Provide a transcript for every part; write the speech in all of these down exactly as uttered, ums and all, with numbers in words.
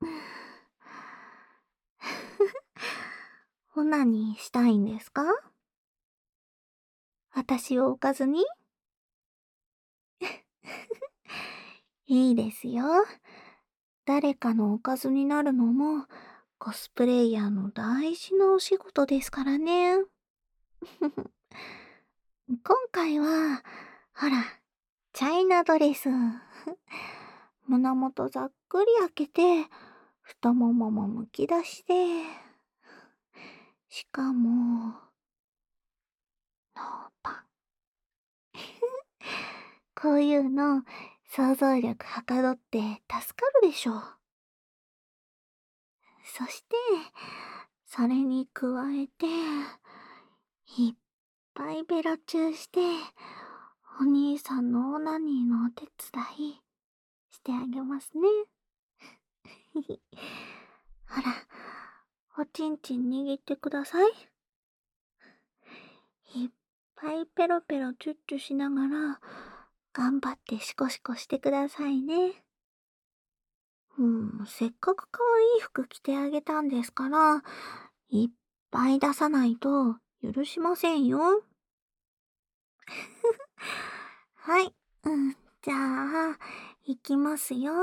オナニーしたいんですか？私をおかずに？いいですよ。誰かのおかずになるのも、コスプレイヤーの大事なお仕事ですからね。今回は、ほら、チャイナドレス。胸元ざっくり開けて、太もももむき出して、しかも、ノーパン。こういうの、想像力はかどって助かるでしょ。そして、それに加えて、いっぱいベロチューして、お兄さんのオナニーのお手伝いしてあげますね。ほら、おちんちん握ってください。いっぱいペロペロチュッチュしながら、頑張ってシコシコしてくださいね。うん、せっかく可愛い服着てあげたんですから、いっぱい出さないと許しませんよ。はい、うん、じゃあ、いきますよ。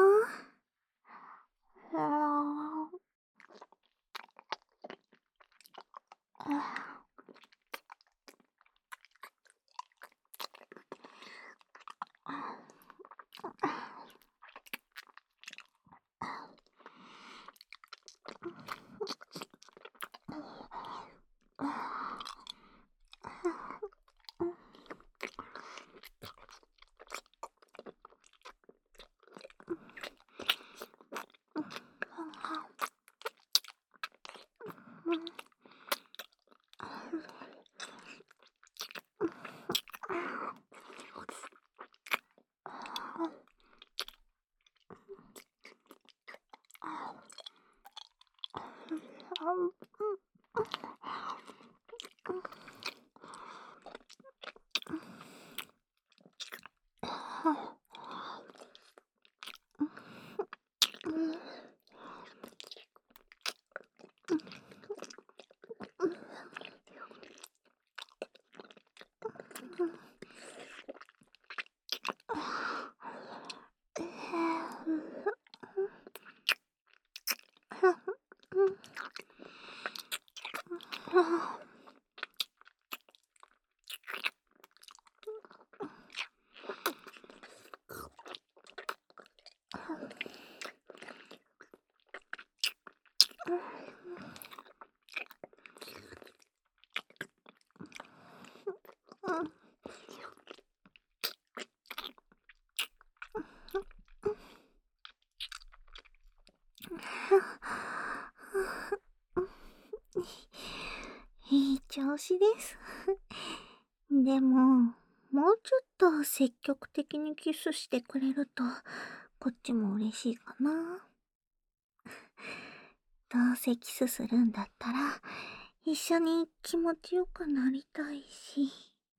いい調子です。でも、もうちょっと積極的にキスしてくれると、こっちも嬉しいかな。どうせキスするんだったら、一緒に気持ちよくなりたいし。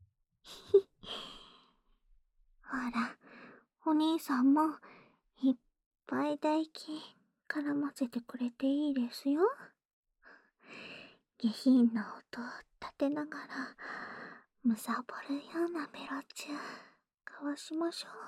ほら、お兄さんもいっぱい唾液絡ませてくれていいですよ。下品な音を立てながら、むさぼるようなベロチュー交わしましょう。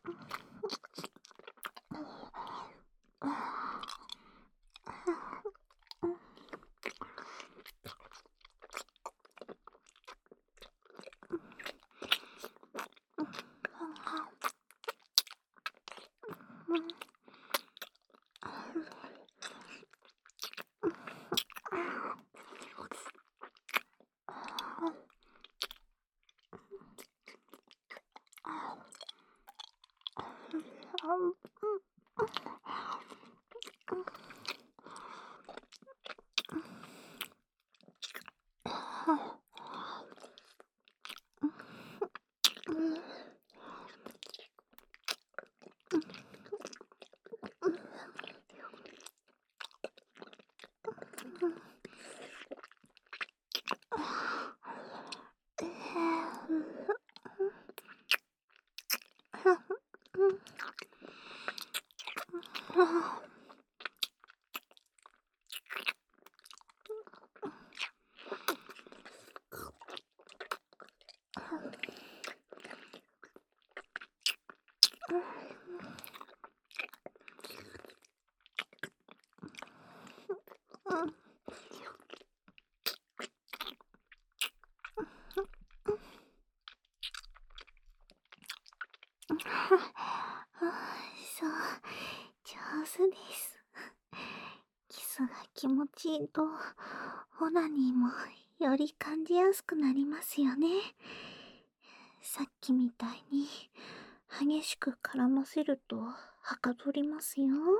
そう、上手です。キスが気持ちいいと、オナニーもより感じやすくなりますよね。さっきみたいに激しく絡ませるとはかどりますよ。も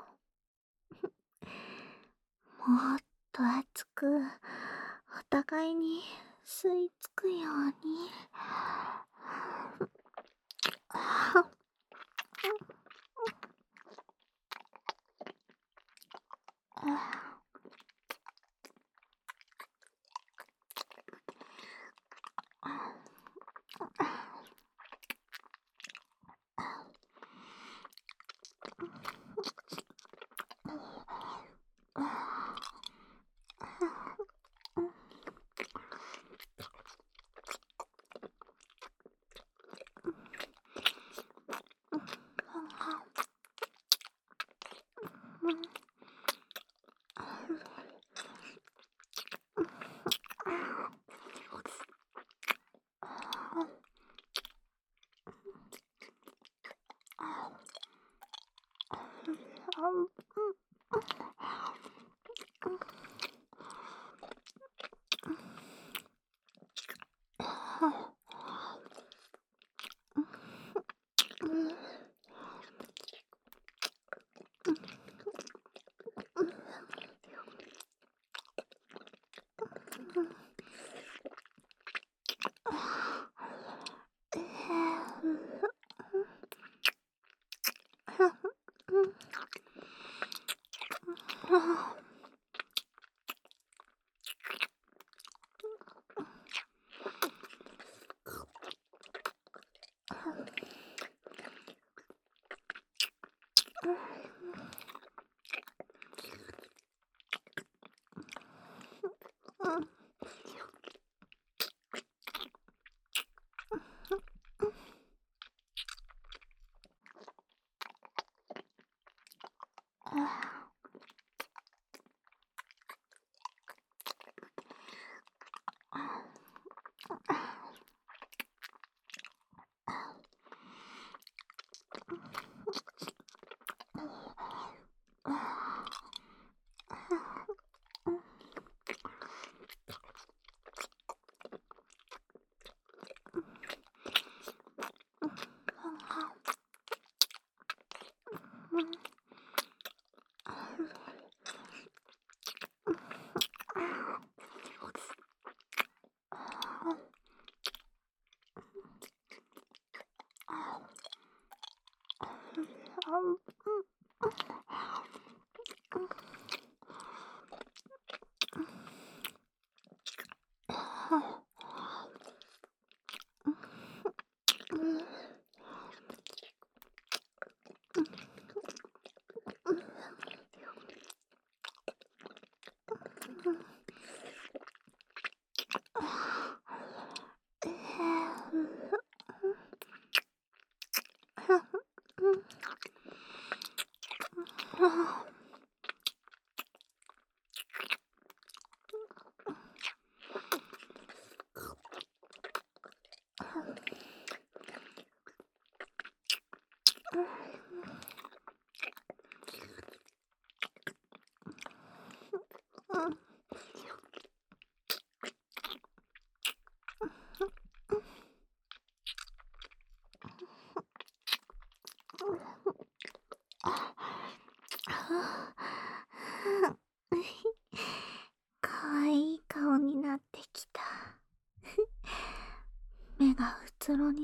っと熱く、お互いに吸い付くように。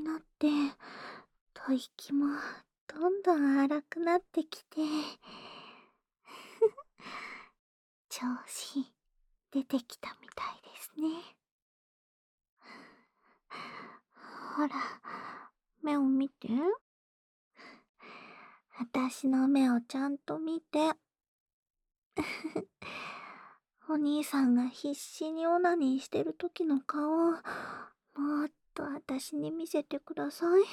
なって、吐息もどんどん荒くなってきて、調子出てきたみたいですね。ほら、目を見て。私の目をちゃんと見て。お兄さんが必死にオナニーしてる時の顔、もっと私に見せてください。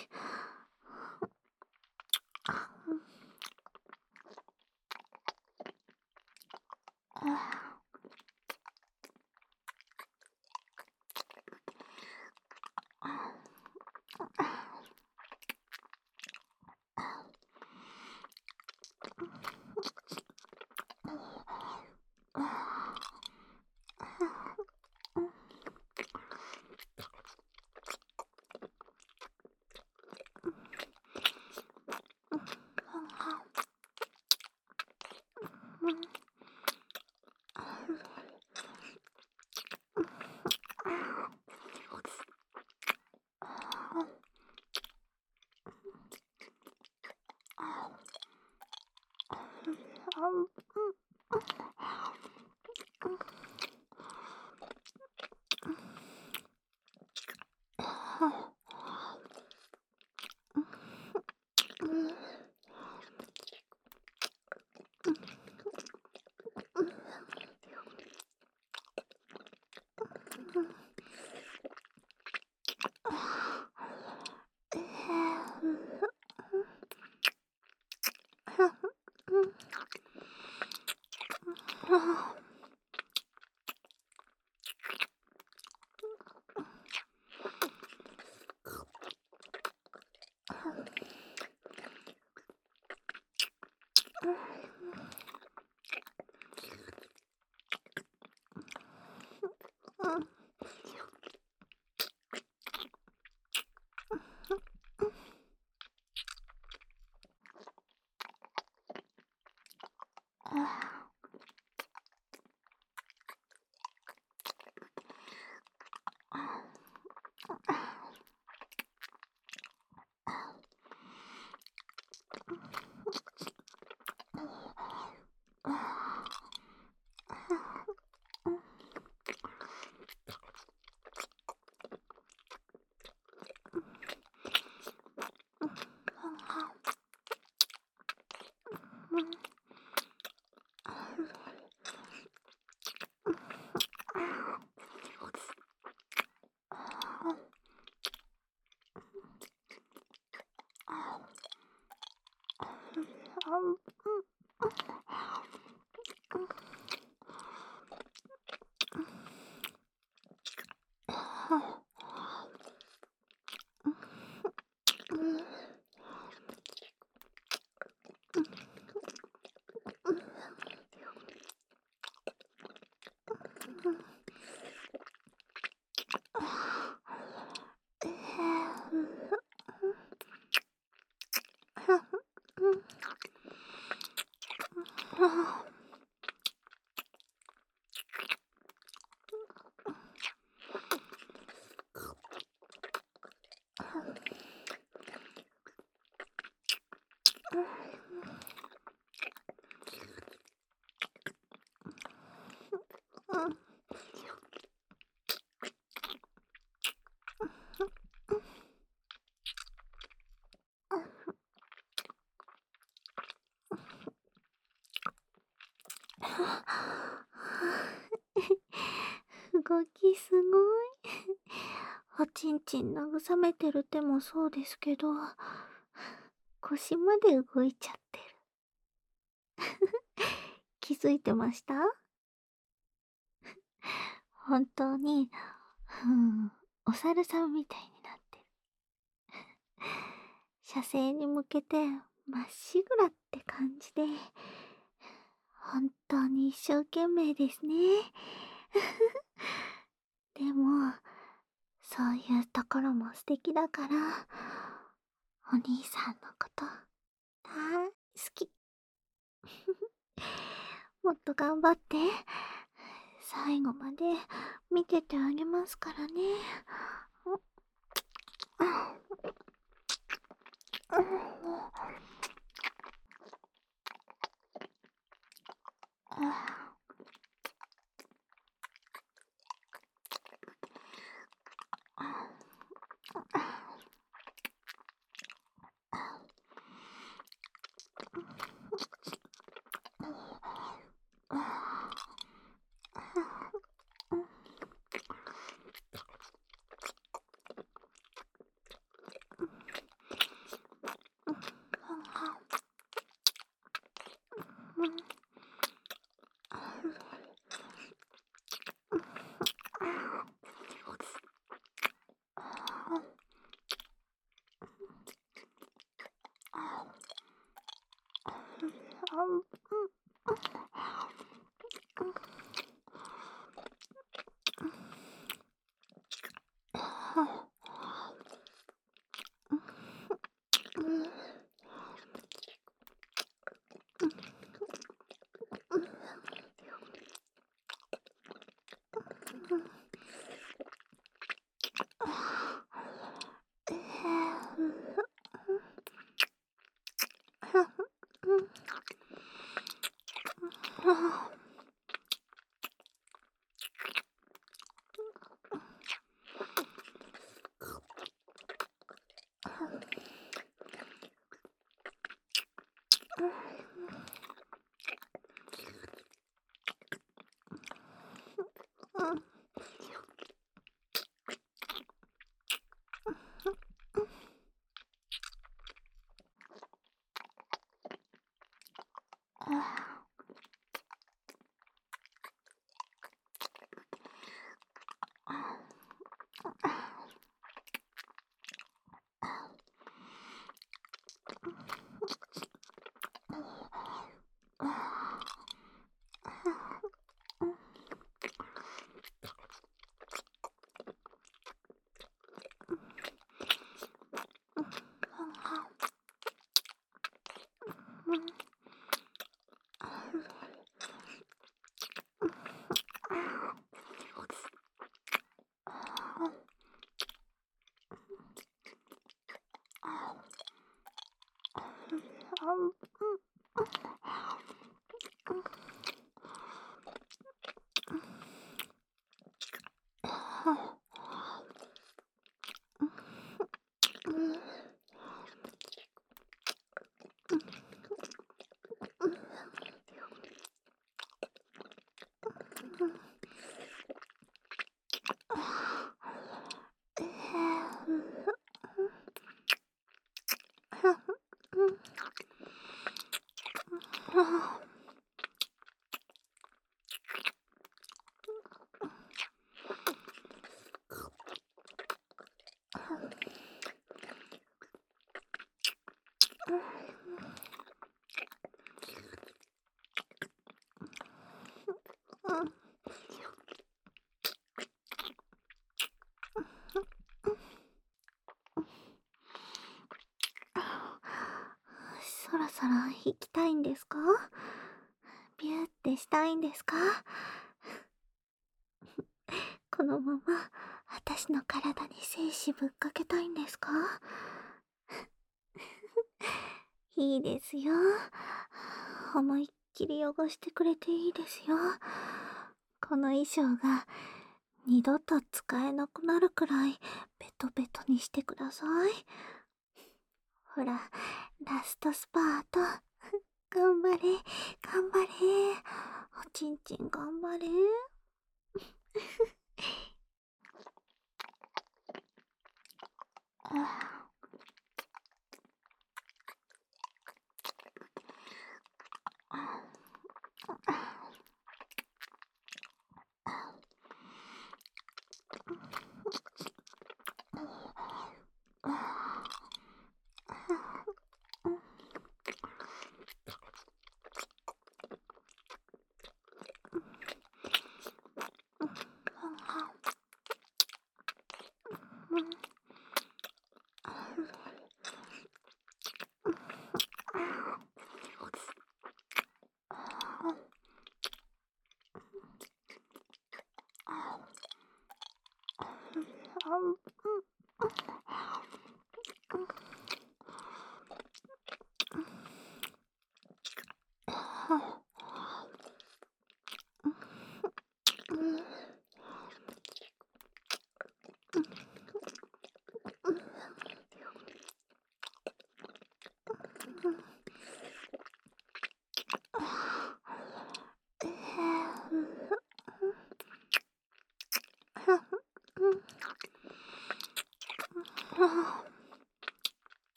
動きすごい。おちんちん慰めてる手もそうですけど、腰まで動いちゃってる。気づいてました？本当に、うん、お猿さんみたいになってる。射精に向けてまっしぐらって感じで、本当に一生懸命ですね。でも、そういうところも素敵だから、お兄さんのこと大好き。もっと頑張って、最後まで見ててあげますからね。 そろそろ行きたいんですか？ビューってしたいんですか？このまま私の体に精子ぶっかけたいんですか？いいですよ。思いっきり汚してくれていいですよ。この衣装が二度と使えなくなるくらいベトベトにしてください。ほら、ラストスパート。頑張れ、頑張れ。おちんちん頑張れ。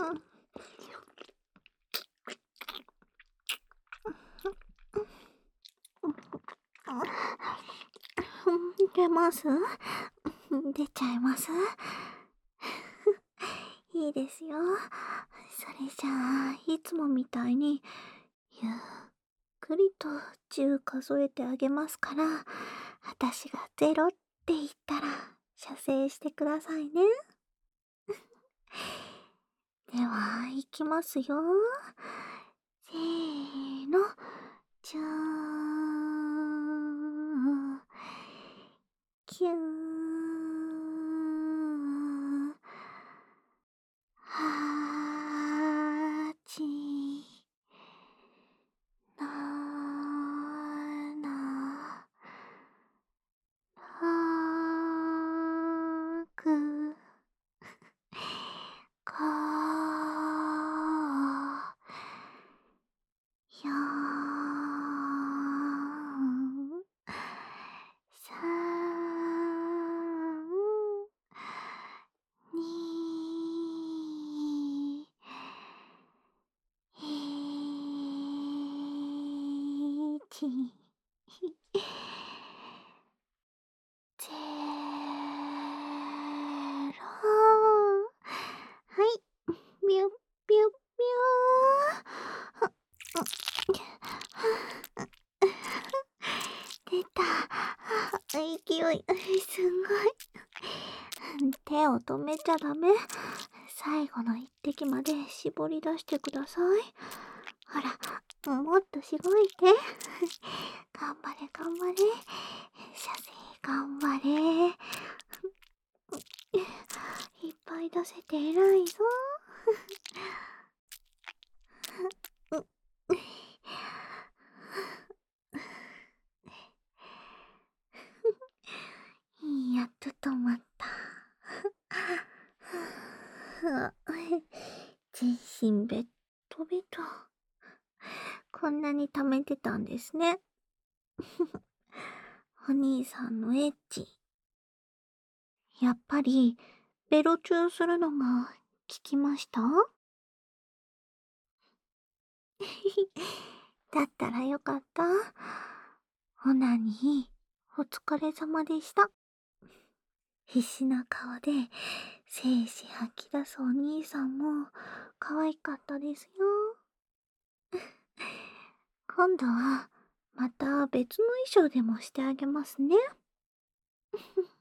出ます？出ちゃいます？いいですよ。それじゃあ、いつもみたいに、ゆっくりとじゅう数えてあげますから、私がゼロって言ったら、射精してくださいね。では、いきますよ。せーの。じゅーん。きゅーん。はち。なな。はく。ご。よん。さん。に。いち。ゼロ。はい。ビュッビュッビュー。出た。勢い、すごい。手を止めちゃダメ。最後の一滴まで絞り出してください。ほら、もっとしごいて。頑張れ、頑張れ。射精頑張れ。いっぱい出せて偉いぞ。やっと止まった。全身ベッドベト。こんなに溜めてたんですね。お兄さんのエッチ。やっぱり、ベロチューするのが効きました？だったらよかった。オナニー、お疲れ様でした。必死な顔で、精子吐き出すお兄さんも、可愛かったですよ。今度は、また別の衣装でもしてあげますね。